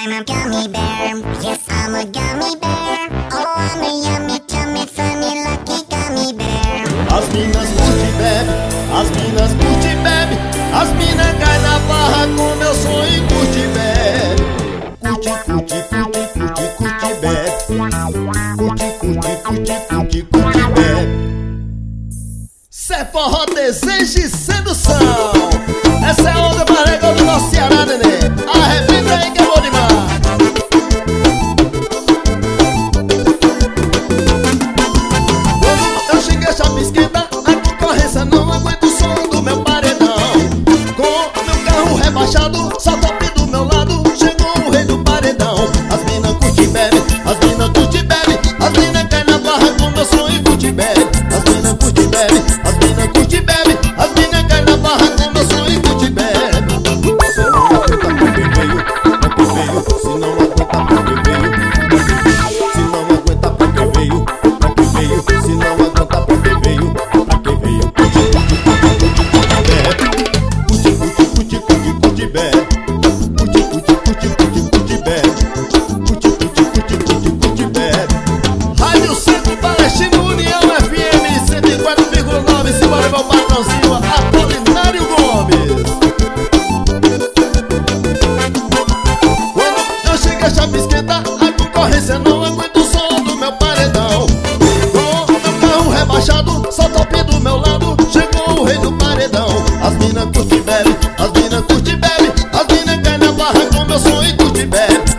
I'm a gummy bear. Yes, I'm a gummy bear. Oh, I'm a yummy, tummy, funny, lucky gummy bear. As minas curte e bebe, as minas curte e bebe. As minas cai na barra com meu sonho e curte e bebe. Curte, curte, curte, curte, curte e bebe. Curte, curte, curte, curte, curte e bebe. Cê é forró, desejo e sedução. Essa é a onda mais legal do nosso Ceará, nenê. Arrebenta aí que é bom demais. Quando eu cheguei a chapisqueta, a concorrência não aguenta o som do meu paredão. Com meu carro rebaixado, só top do meu lado, chegou o rei do paredão. As mina curte e bebe, as mina curte e bebe. As mina cai na barra com meu sonho e curte e bebe. As mina curte e bebe, as mina curte e bebe. As mina cai na barra com meu sonho e curte e bebe. Se não aguenta porque veio, se não aguenta porque veio, pra que veio, se não aguenta porque veio, pra que veio. Curte, curte, curte, curte, curte, bebe. Curte, curte, curte, curte, curte, bebe. Curte, curte, curte, curte, curte, bebe. Rádio Centro Palestino União FM 104,9. Simbora meu patrãozinho Apolinário Gomes. Quando eu cheguei a chapisqueta, a concorrência não aguenta o som do meu paredão. Com meu carro rebaixado, só top do meu lado, chegou o rei do paredão. As mina curte e bebe, as mina curte e bebe. As mina cai na barra com meu sonho e curte e bebe.